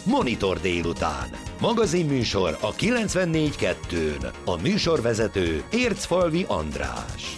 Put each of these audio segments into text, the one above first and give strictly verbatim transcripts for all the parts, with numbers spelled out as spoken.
Monitor délután. Magazinműsor a kilencvennégy kettőn. A műsorvezető Ércfalvi András.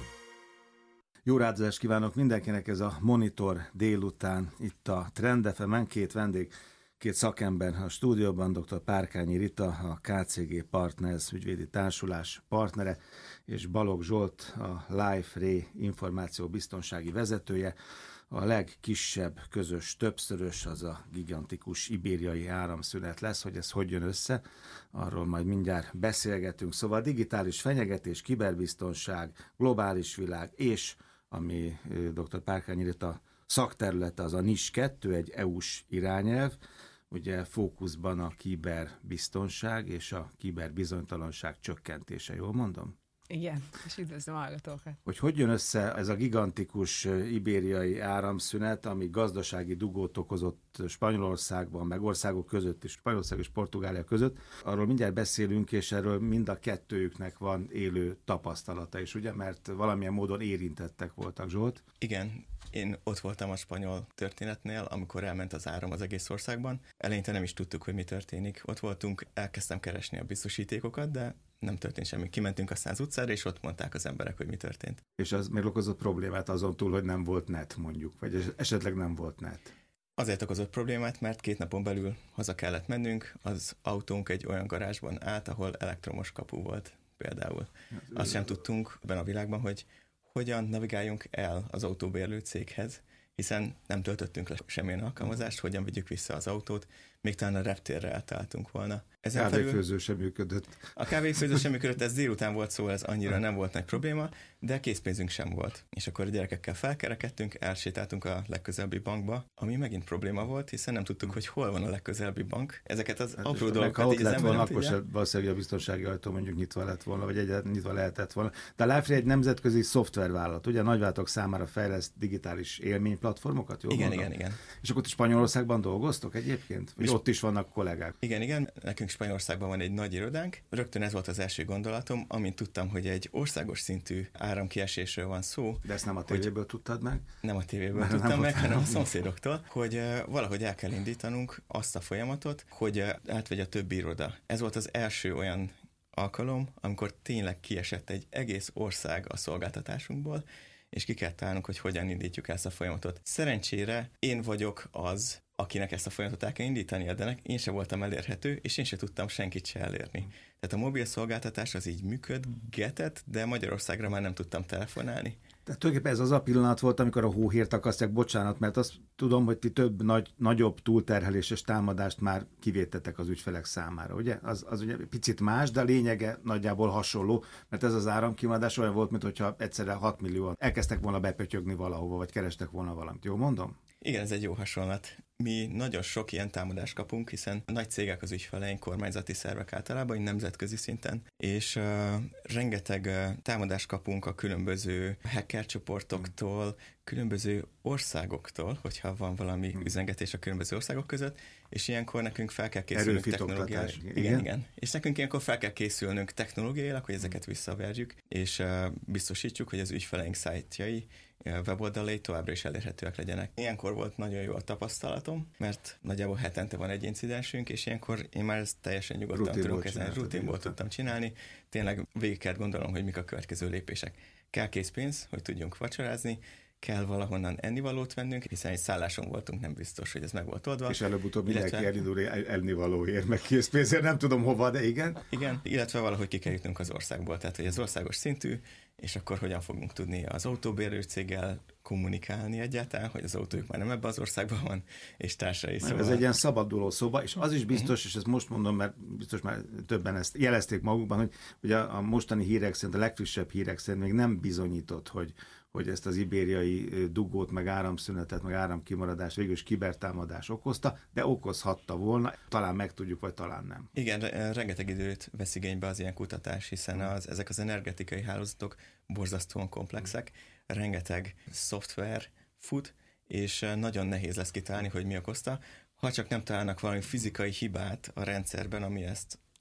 Jó rádiózást kívánok mindenkinek, ez a Monitor délután itt a Trend ef emen. Két vendég, két szakember a stúdióban, dr. Párkányi Rita, a ká cé gé Partners ügyvédi társulás partnere, és Balogh Zsolt, a Life-Ray információbiztonsági vezetője. A legkisebb közös többszörös az a gigantikus ibériai áramszünet lesz, hogy ez hogy jön össze, arról majd mindjárt beszélgetünk. Szóval digitális fenyegetés, kiberbiztonság, globális világ, és ami dr. Párkányi Rita szakterülete, az a en i es kettő, egy é u-s irányelv, ugye fókuszban a kiberbiztonság és a kiberbizonytalanság csökkentése, jól mondom? Igen, és üdvözlöm a hallgatókat. Hogy hogy jön össze ez a gigantikus ibériai áramszünet, ami gazdasági dugót okozott Spanyolországban, meg országok között is, Spanyolország és Portugália között. Arról mindjárt beszélünk, és erről mind a kettőjüknek van élő tapasztalata is, ugye? Mert valamilyen módon érintettek voltak, Zsolt? Igen, én ott voltam a spanyol történetnél, amikor elment az áram az egész országban. Eleinte nem is tudtuk, hogy mi történik. Ott voltunk, elkezdtem keresni a biztosítékokat, de nem történt semmi. Kimentünk aztán az utcára, és ott mondták az emberek, hogy mi történt. És az még okozott problémát azon túl, hogy nem volt net, mondjuk, vagy esetleg nem volt net? Azért okozott problémát, mert két napon belül haza kellett mennünk, az autónk egy olyan garázsban állt, ahol elektromos kapu volt például. Azt sem tudtunk ebben a világban, hogy hogyan navigáljunk el az autóbérlő céghez, hiszen nem töltöttünk le semmilyen alkalmazást, hogyan vigyük vissza az autót, még talán a reptérre eltaláltunk volna. Ezen kávéfőző sem működött. A kávéfőző sem működött, ez délután volt, szóval ez annyira nem volt nagy probléma, de készpénzünk sem volt. És akkor a gyerekekkel felkerekedtünk, elsétáltunk a legközelebbi bankba, ami megint probléma volt, hiszen nem tudtuk, hogy hol van a legközelebbi bank. Ezeket az hát apró dolgokat ha ott lett volna, akkor se valószínűleg a biztonsági ajtó mondjuk nyitva lett volna, vagy egyáltalán nyitva lehetett volna. De a Life-Ray egy nemzetközi szoftvervállalat, ugye nagyvállalatok számára fejleszt digitális élményplatformokat, jól igen, mondom? igen, igen. És akkor Spanyolországban dolgoztok egyébként? Vagy ott is vannak kollégák? Igen, igen. Nekünk Spanyolországban van egy nagy irodánk. Rögtön ez volt az első gondolatom, amint tudtam, hogy egy országos szintű áramkiesésről van szó. De ezt nem a tévéből hogy... tudtad meg? Nem a tévéből Mert tudtam meg, hanem a szomszédoktól, hogy uh, valahogy el kell indítanunk azt a folyamatot, hogy uh, átvegye a többi iroda. Ez volt az első olyan alkalom, amikor tényleg kiesett egy egész ország a szolgáltatásunkból, és ki kell találnunk, hogy hogyan indítjuk ezt a folyamatot. Szerencsére én vagyok az, akinek ezt a folyamatot el kell indítania, de én sem voltam elérhető, és én sem tudtam senkit se elérni. Tehát a mobil szolgáltatás az így működgetett, de Magyarországra már nem tudtam telefonálni. Tehát tulajdonképpen ez az a pillanat volt, amikor a hóhírt akasztják, bocsánat, mert azt tudom, hogy ti több nagy, nagyobb túlterheléses támadást már kivétettek az ügyfelek számára, ugye? Az, az ugye picit más, de a lényege nagyjából hasonló, mert ez az áramkimaradás olyan volt, mintha egyszerre hat millióan elkezdtek volna bepötyögni valahova, vagy kerestek volna valamit. Jól mondom? Igen, ez egy jó hasonlat. Mi nagyon sok ilyen támadást kapunk, hiszen nagy cégek az ügyfeleink, kormányzati szervek általában, nemzetközi szinten, és uh, rengeteg uh, támadást kapunk a különböző hacker csoportoktól, különböző országoktól, hogyha van valami hmm. üzengetés a különböző országok között, és ilyenkor nekünk fel kell készülnünk technológiailag. Igen? igen, igen. És nekünk ilyenkor fel kell készülnünk technológiailag, hogy ezeket visszaverjük, és uh, biztosítjuk, hogy az ügyfeleink szájtjai, weboldalai továbbra is elérhetőek legyenek. Ilyenkor volt nagyon jó a tapasztalatom, mert nagyjából hetente van egy incidensünk, és ilyenkor én már ezt teljesen nyugodtan tudom kezelni, rutinból tudtam csinálni. Tényleg végig kell gondolnom, hogy mik a következő lépések. Kell készpénz, hogy tudjunk vacsorázni, kell valahonnan ennivalót vennünk, hiszen egy szálláson voltunk, nem biztos, hogy ez meg volt oldva. És előbb-utóbb illetve... mindenki elindul ennivalóért, meg készpénzért, nem tudom hova, de igen. Igen, illetve valahogy ki kell jutnunk az országból, tehát hogy ez országos szintű, és akkor hogyan fogunk tudni az autóbérlő céggel kommunikálni egyáltalán, hogy az autójuk már nem ebben az országban van, és társai. Szóval... Ez egy ilyen szabaduló szoba, és az is biztos, uh-huh. és ezt most mondom, mert biztos már többen ezt jelezték magukban, hogy, hogy a, a mostani hírek szerint, a legfrissebb hírek szerint még nem bizonyított, hogy, hogy ezt az ibériai dugót, meg áramszünetet, meg áramkimaradást végül is kibertámadás okozta, de okozhatta volna, talán megtudjuk, vagy talán nem. Igen, rengeteg időt vesz igénybe az ilyen kutatás, hiszen az, ezek az energetikai hálózatok borzasztóan komplexek, rengeteg szoftver fut, és nagyon nehéz lesz kitalálni, hogy mi okozta, ha csak nem találnak valami fizikai hibát a rendszerben, ami ezt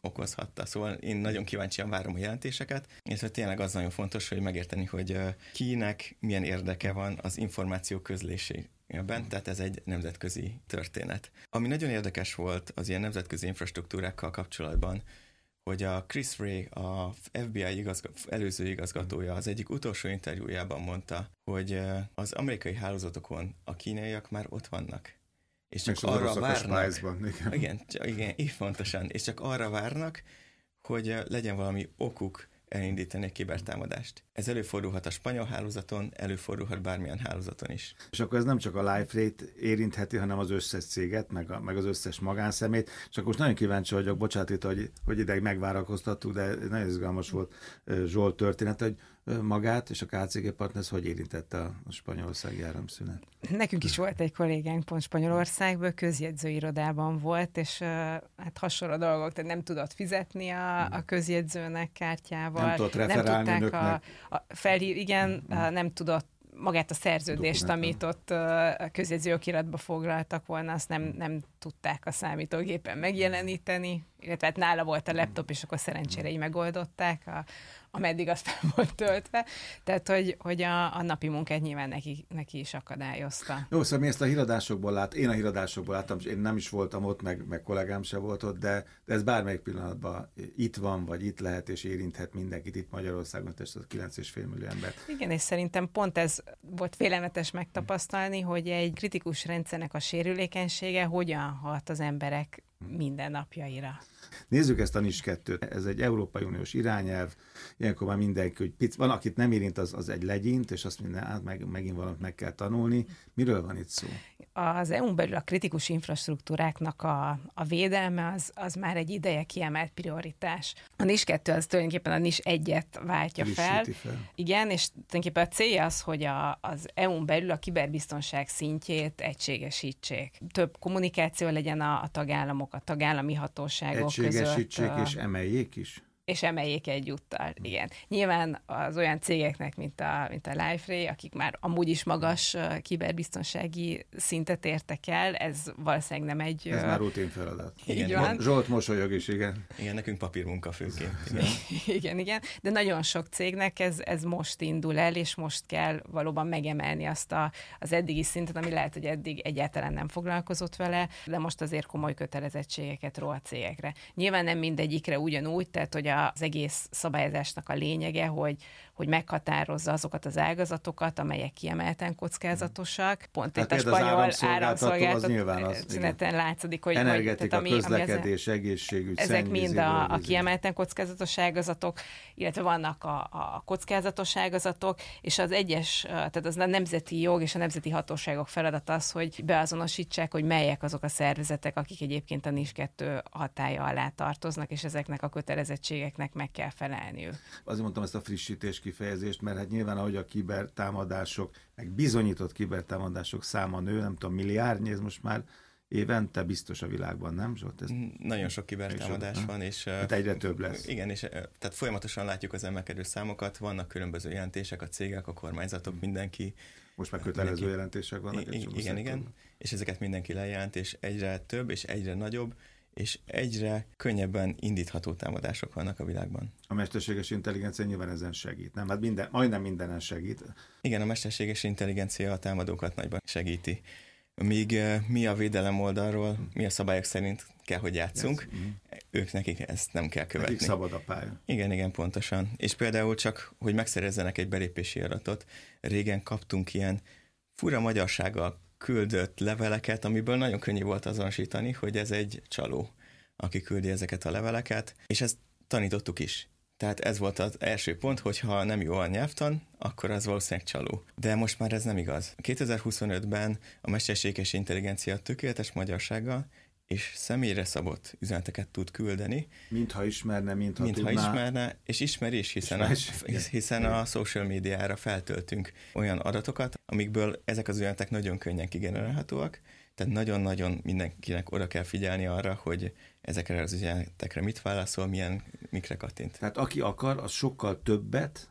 okozhatta. Szóval én nagyon kíváncsian várom a jelentéseket, és tényleg az nagyon fontos, hogy megérteni, hogy kinek milyen érdeke van az információ közlésében, tehát ez egy nemzetközi történet. Ami nagyon érdekes volt az ilyen nemzetközi infrastruktúrákkal kapcsolatban, hogy a Chris Wray, a ef bé i igazgató, előző igazgatója az egyik utolsó interjújában mondta, hogy az amerikai hálózatokon a kínaiak már ott vannak. És csak és arra várnak, igen, igen, igen, így pontosan, és csak arra várnak, hogy legyen valami okuk elindítani egy kibertámadást. Ez előfordulhat a spanyol hálózaton, előfordulhat bármilyen hálózaton is. És akkor ez nem csak a Liferay-t érintheti, hanem az összes céget, meg, a, meg az összes magánszemét. Csak most nagyon kíváncsi vagyok, bocsánat itt, hogy, hogy ideig megvárakoztattuk, de nagyon izgalmas volt Zsolt története, hogy magát és a ká cé gé Partners hogy érintette a spanyolországi áramszünet? Nekünk is volt egy kollégánk pont Spanyolországból, közjegyzőirodában volt, és uh, hát hasonló dolgok, tehát nem tudott fizetni a, a közjegyzőnek kártyával. Nem tudott referálni nem önöknek. A, a felhív, igen, Hmm. uh, nem tudott magát a szerződést, amit ott a közjegyző okiratba foglaltak volna, azt nem, nem tudták a számítógépen megjeleníteni, illetve hát nála volt a laptop, és akkor szerencsére így megoldották, a, ameddig azt fel volt töltve. Tehát, hogy, hogy a, a napi munkát nyilván neki, neki is akadályozta. Jó, szóval mi ezt a híradásokból lát, én a híradásokból láttam, és én nem is voltam ott, meg, meg kollégám se volt ott, de, de ez bármelyik pillanatban itt van, vagy itt lehet, és érinthet mindenkit itt Magyarországon, és az kilenc egész öt millió embert. Igen, és szerintem pont ez volt félelmetes megtapasztalni, hogy egy kritikus rendszernek a sérülékenysége hogyan hat az emberek mindennapjaira. Nézzük ezt a NIS kettőt. Ez egy Európai Uniós irányelv, ilyenkor már mindenki, hogy pic, van, akit nem érint, az, az egy legyint, és azt minden, át meg, megint valamit meg kell tanulni. Miről van itt szó? Az é u-n belül a kritikus infrastruktúráknak a, a védelme az, az már egy ideje kiemelt prioritás. A NIS kettő az tulajdonképpen a NIS egyet váltja fel. fel. Igen, és tulajdonképpen a célja az, hogy a, az é u-n belül a kiberbiztonság szintjét egységesítsék. Több kommunikáció legyen a, a tagállamok, a tagállami hatóságok egységesítsék között. És emeljék is? És emeljék egyúttal, igen. Nyilván az olyan cégeknek, mint a, mint a Liferay, akik már amúgy is magas uh, kiberbiztonsági szintet értek el, ez valószínűleg nem egy... Ez uh, már rutin feladat. Így van. Zsolt mosolyog is, igen. Igen, nekünk papírmunka főként. Igen. igen, igen. De nagyon sok cégnek ez, ez most indul el, és most kell valóban megemelni azt a, az eddigi szintet, ami lehet, hogy eddig egyáltalán nem foglalkozott vele, de most azért komoly kötelezettségeket ró a cégekre. Nyilván nem mindegyikre ugyanúgy, tehát hogy az egész szabályozásnak a lényege, hogy, hogy meghatározza azokat az ágazatokat, amelyek kiemelten kockázatosak. Pont hát itt a spanyol áramszolgáltató szüneten látszik, hogy... energetika, hogy, közlekedés, ami egészségügy, ezek mind a, a kiemelten kockázatos ágazatok, illetve vannak a, a kockázatos ágazatok, és az egyes, tehát az a nemzeti jog és a nemzeti hatóságok feladata az, hogy beazonosítsák, hogy melyek azok a szervezetek, akik egyébként a NIS kettő hatálya alá tartoznak, és ezeknek a kötelezettségeknek meg kell felelniük. Azért mondtam ezt a frissítés kifejezést, mert hát nyilván, ahogy a kibertámadások, meg bizonyított kibertámadások száma nő, nem tudom, milliárdnyi, ez most már évente biztos a világban, nem Zsolt? Ez nagyon sok kibertámadás van, és hát egyre több lesz. Igen, és tehát folyamatosan látjuk az emelkedő számokat, vannak különböző jelentések, a cégek, a kormányzatok, mindenki. Most már kötelező mindenki, jelentések vannak. I- igen, igen, és ezeket mindenki lejelent, és egyre több, és egyre nagyobb, és egyre könnyebben indítható támadások vannak a világban. A mesterséges intelligencia nyilván ezen segít, nem? Hát minden, majdnem mindenen segít. Igen, a mesterséges intelligencia a támadókat nagyban segíti. Míg mi a védelem oldalról, mi a szabályok szerint kell, hogy játszunk, yes. ők nekik ezt nem kell követni. Nekik szabad a pálya. Igen, igen, pontosan. És például csak, hogy megszerezzenek egy belépési adatot, régen kaptunk ilyen fura magyarsággal küldött leveleket, amiből nagyon könnyű volt azonosítani, hogy ez egy csaló, aki küldi ezeket a leveleket, és ezt tanítottuk is. Tehát ez volt az első pont, hogy ha nem jó a nyelvtan, akkor az valószínűleg csaló. De most már ez nem igaz. kétezer-huszonötben a mesterséges intelligencia tökéletes magyarsággal és személyre szabott üzeneteket tud küldeni. Mintha ismerne, mintha, mintha tudná. ismerne, és ismer is, hiszen, Ismer, a, hiszen a social médiára feltöltünk olyan adatokat, amikből ezek az üzenetek nagyon könnyen kigenerálhatóak, tehát nagyon-nagyon mindenkinek oda kell figyelni arra, hogy ezekre az üzenetekre mit válaszol, milyen, mikre kattint. Tehát aki akar, az sokkal többet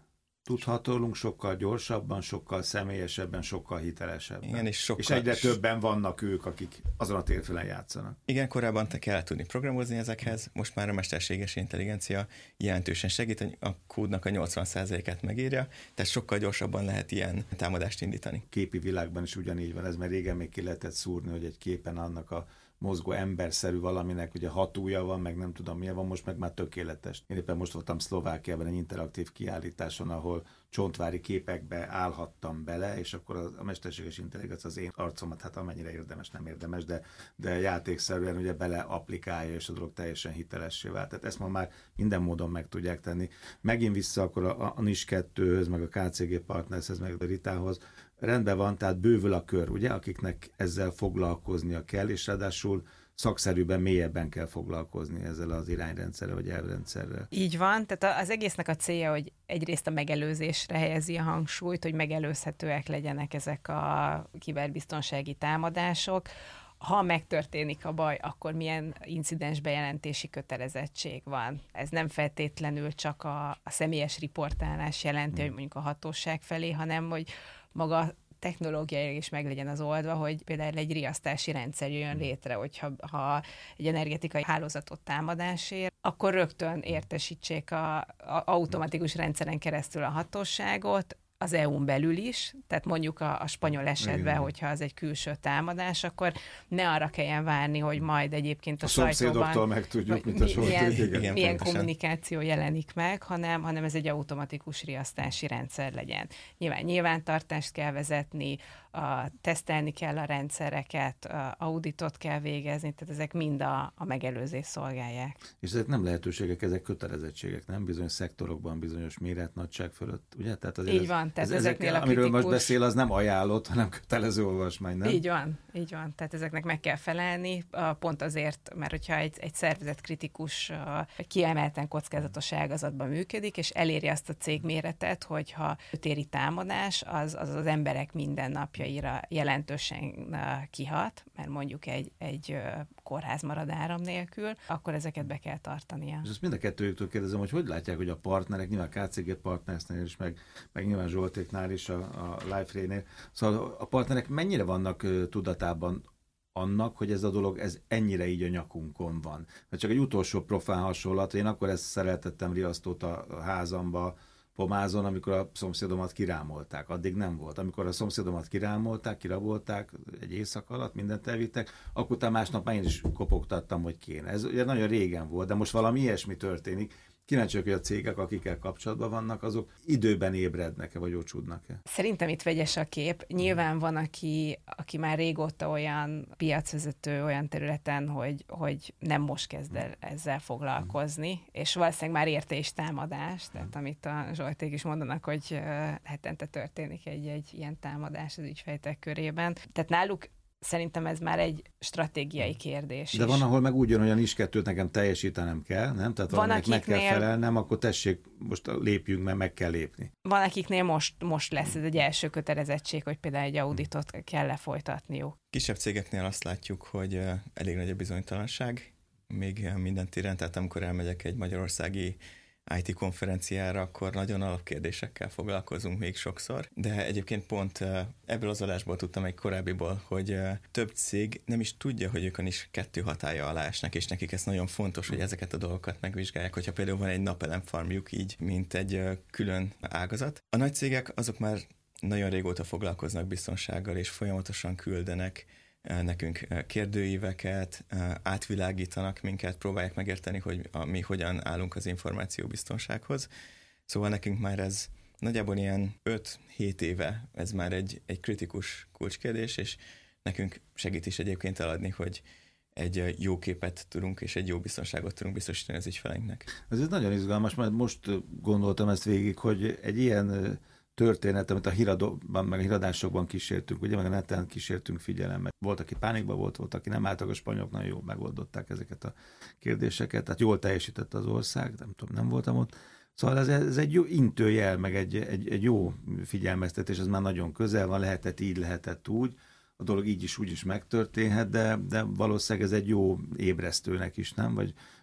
tudhatolunk sokkal gyorsabban, sokkal személyesebben, sokkal hitelesebben. Igen, és, sokkal és egyre többen vannak ők, akik azon a térfelen játszanak. Igen, korábban te kell tudni programozni ezekhez, most már a mesterséges intelligencia jelentősen segít, hogy a kódnak a nyolcvan százalékát megírja, tehát sokkal gyorsabban lehet ilyen támadást indítani. Képi világban is ugyanígy van ez, mert régen még ki lehetett szúrni, hogy egy képen annak a mozgó emberszerű valaminek ugye hat ujja van, meg nem tudom milyen van, most meg már tökéletes. Én éppen most voltam Szlovákiában egy interaktív kiállításon, ahol csontvári képekbe állhattam bele, és akkor a, a mesterséges intelligencia az én arcomat, hát amennyire érdemes, nem érdemes, de, de játékszerűen ugye bele applikálja, és a dolog teljesen hitelessé vált. Tehát ezt ma már minden módon meg tudják tenni. Megint vissza akkor a, a NIS kettőhöz, meg a ká cé gé Partnershez, meg a Ritához. Rendben van, tehát bővül a kör, ugye, akiknek ezzel foglalkoznia kell, és ráadásul szakszerűben, mélyebben kell foglalkozni ezzel az irányrendszerrel, vagy elvrendszerrel. Így van, tehát az egésznek a célja, hogy egyrészt a megelőzésre helyezi a hangsúlyt, hogy megelőzhetőek legyenek ezek a kiberbiztonsági támadások. Ha megtörténik a baj, akkor milyen incidens bejelentési kötelezettség van. Ez nem feltétlenül csak a, a személyes riportálás jelenti, hmm. hogy mondjuk a hatóság felé, hanem hogy maga technológiailag is meg legyen az oldva, hogy például egy riasztási rendszer jöjjön létre, hogyha ha egy energetikai hálózatot támadásért, akkor rögtön értesítsék a, a automatikus rendszeren keresztül a hatóságot, az é u-n belül is, tehát mondjuk a, a spanyol esetben, igen, hogyha az egy külső támadás, akkor ne arra kelljen várni, hogy majd egyébként a, a szomszédoktól megtudjuk, mint a milyen, milyen kommunikáció jelenik meg, hanem, hanem ez egy automatikus riasztási rendszer legyen. Nyilván nyilvántartást kell vezetni, a, tesztelni kell a rendszereket, a auditot kell végezni, tehát ezek mind a, a megelőzést szolgálják. És ezek nem lehetőségek, ezek kötelezettségek, nem? Bizonyos szektorokban, bizonyos méret, nagyság fölött, ugye? Tehát azért így van, tehát ez, ezeknél ezek, a kritikus... amiről most beszél, az nem ajánlott, hanem kötelező olvasmány, nem? Így van, így van. Tehát ezeknek meg kell felelni, pont azért, mert hogyha egy, egy szervezet kritikus, kiemelten kockázatos ágazatban működik, és eléri azt a cégméretet, hogyha téri támadás, az, az az emberek mindennapjaira jelentősen kihat, mert mondjuk egy, egy kórház marad áram nélkül, akkor ezeket be kell tartania. És azt mind a kettőjüktől kérdezem, hogy hogy látják, hogy a partnerek, nyilván ká cé gé Partnersnél is, meg, meg nyilván Zsoltéknál is, a, a Liferay-nél, szóval a partnerek mennyire vannak uh, tudatában annak, hogy ez a dolog, ez ennyire így a nyakunkon van. Mert csak egy utolsó profán hasonlat, én akkor ezt szereltettem riasztót a, a házamba, Pomázon, amikor a szomszédomat kirámolták. Addig nem volt. Amikor a szomszédomat kirámolták, kirabolták egy éjszaka alatt, mindent elvittek, akkor utána másnap már én is kopogtattam, hogy kéne. Ez ugye nagyon régen volt, de most valami ilyesmi történik. Kíváncsiak, hogy a cégek, akikkel kapcsolatban vannak, azok időben ébrednek-e, vagy ócsúdnak-e? Szerintem itt vegyes a kép. Nyilván van, aki, aki már régóta olyan piacvezető olyan területen, hogy, hogy nem most kezd el ezzel foglalkozni, és valószínűleg már érte is támadás, tehát amit a Zsolték is mondanak, hogy uh, hetente történik egy, egy ilyen támadás az ügyfejtek körében. Tehát náluk szerintem ez már egy stratégiai kérdés. De is. Van, ahol meg úgy jön, hogy a NIS kettőt nekem teljesítenem kell, nem? Tehát van, meg kell felelnem, akkor tessék, most lépjünk, mert meg kell lépni. Van, akiknél most, most lesz ez egy első kötelezettség, hogy például egy auditot kell lefolytatniuk. Kisebb cégeknél azt látjuk, hogy elég nagy a bizonytalanság, még minden téren, tehát amikor elmegyek egy magyarországi í té konferenciára, akkor nagyon alapkérdésekkel foglalkozunk még sokszor, de egyébként pont ebből az adásból tudtam egy korábbiból, hogy több cég nem is tudja, hogy ők a NIS kettő hatálya alá esnek, és nekik ez nagyon fontos, hogy ezeket a dolgokat megvizsgálják, hogyha például van egy napelemfarmjuk így, mint egy külön ágazat. A nagy cégek azok már nagyon régóta foglalkoznak biztonsággal, és folyamatosan küldenek nekünk kérdőíveket, átvilágítanak minket, próbálják megérteni, hogy a, mi hogyan állunk az információbiztonsághoz. Szóval nekünk már ez nagyjából ilyen öt-hét éve, ez már egy, egy kritikus kulcskérdés, és nekünk segít is egyébként eladni, hogy egy jó képet tudunk, és egy jó biztonságot tudunk biztosítani az ügyfeleinknek. Ez nagyon izgalmas, mert most gondoltam ezt végig, hogy egy ilyen történet, amit a híradóban, meg a híradásokban kísértünk, ugye, meg a neten kísértünk figyelemmel. Volt, aki pánikban volt, volt, aki nem álltak, a spanyolok nagyon jól megoldották ezeket a kérdéseket, tehát jól teljesített az ország, nem tudom, nem voltam ott. Szóval ez, ez egy jó intőjel, meg egy, egy, egy jó figyelmeztetés, ez már nagyon közel van, lehetett így, lehetett úgy, a dolog így is, úgy is megtörténhet, de, de valószínűleg ez egy jó ébresztőnek is, nem? Vagy,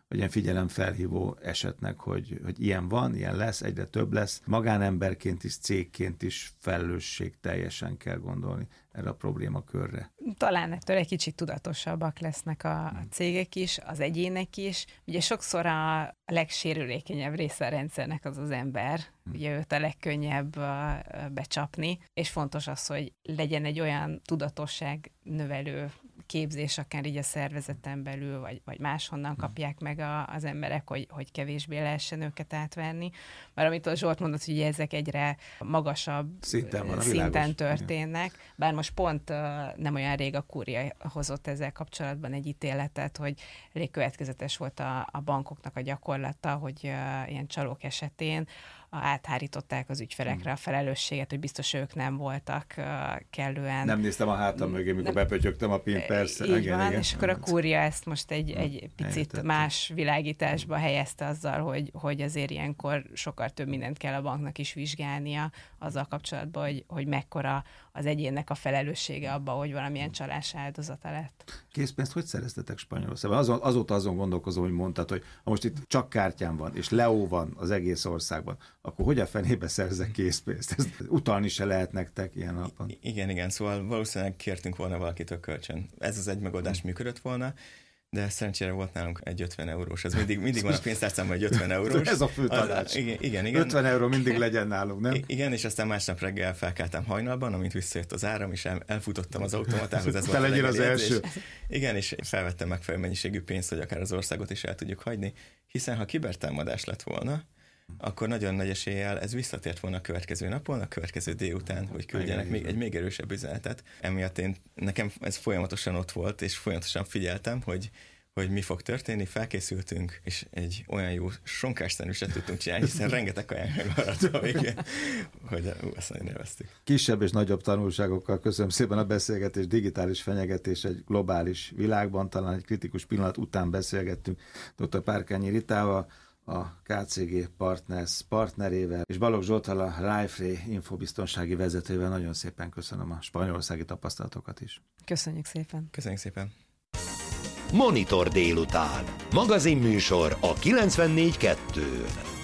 hogy ilyen figyelemfelhívó esetnek, hogy, hogy ilyen van, ilyen lesz, egyre több lesz. Magánemberként is, cégként is felelősség teljesen kell gondolni erre a problémakörre. Talán ettől egy kicsit tudatosabbak lesznek a, a cégek is, az egyének is. Ugye sokszor a legsérülékenyebb része a rendszernek az az ember, ugye őt a legkönnyebb becsapni, és fontos az, hogy legyen egy olyan tudatosság növelő képzés, akár így a szervezeten belül, vagy, vagy máshonnan kapják meg a, az emberek, hogy, hogy kevésbé lehessen őket átverni. Mert amit a Zsolt mondott, hogy ezek egyre magasabb szinten, van, szinten történnek, igen. Bár most pont uh, nem olyan rég a kúria hozott ezzel kapcsolatban egy ítéletet, hogy elég következetes volt a, a bankoknak a gyakorlata, hogy uh, ilyen csalók esetén áthárították az ügyfelekre a felelősséget, hogy biztos ők nem voltak uh, kellően. Nem néztem a hátam mögé, mikor nem... bepötyögtem a pin, persze. Így igen, van, igen. és akkor a kúria ezt most egy, egy picit Eljöttem. más világításba helyezte azzal, hogy, hogy azért ilyenkor sokkal több mindent kell a banknak is vizsgálnia azzal kapcsolatban, hogy, hogy mekkora az egyénnek a felelőssége abban, hogy valamilyen csalás áldozata lett. Készpénzt hogy szereztetek Spanyolországban? Azon, azóta azon gondolkozom, hogy mondtad, hogy ha most itt csak kártyán van, és Leo van az egész országban, akkor hogy a fenébe szerzek készpénzt? Ezt utalni se lehet nektek ilyen napon. I- igen, igen, szóval valószínűleg kértünk volna valakitől kölcsön. Ez az egy megoldás működött volna, de szerencsére volt nálunk egy ötven eurós. Ez mindig, mindig van a pénztárcámban egy ötven eurós. Ez a fő tanács. Igen, igen, igen. ötven euró mindig legyen nálunk, nem? I- igen, és aztán másnap reggel felkeltem hajnalban, amint visszajött az áram, és el, elfutottam az automatához. Ez Te legyél az első. Igen, és felvettem megfelelő mennyiségű pénzt, hogy akár az országot is el tudjuk hagyni, hiszen ha kibertámadás lett volna, akkor nagyon nagy eséllyel ez visszatért volna a következő napon, a következő délután, hogy küldjenek még egy még erősebb üzenetet. Emiatt én, nekem ez folyamatosan ott volt, és folyamatosan figyeltem, hogy hogy mi fog történni, felkészültünk, és egy olyan jó sonkásszerűset tudtunk csinálni, hiszen rengeteg kaján megmaradt a végén, hogy ú, azt nagyon élveztük. Kisebb és nagyobb tanulságokkal köszönöm szépen a beszélgetést, digitális fenyegetés egy globális világban, talán egy kritikus pillanat után beszélgettünk dr. Párkányi Ritával, a ká cé gé Partners partnerével, és Balogh Zsolttal, a Liferay infobiztonsági vezetővel. Nagyon szépen köszönöm a spanyolországi tapasztalatokat is. Köszönjük szépen. Köszönjük szépen. Monitor délután. Magazinműsor a kilencvennégy kettőn.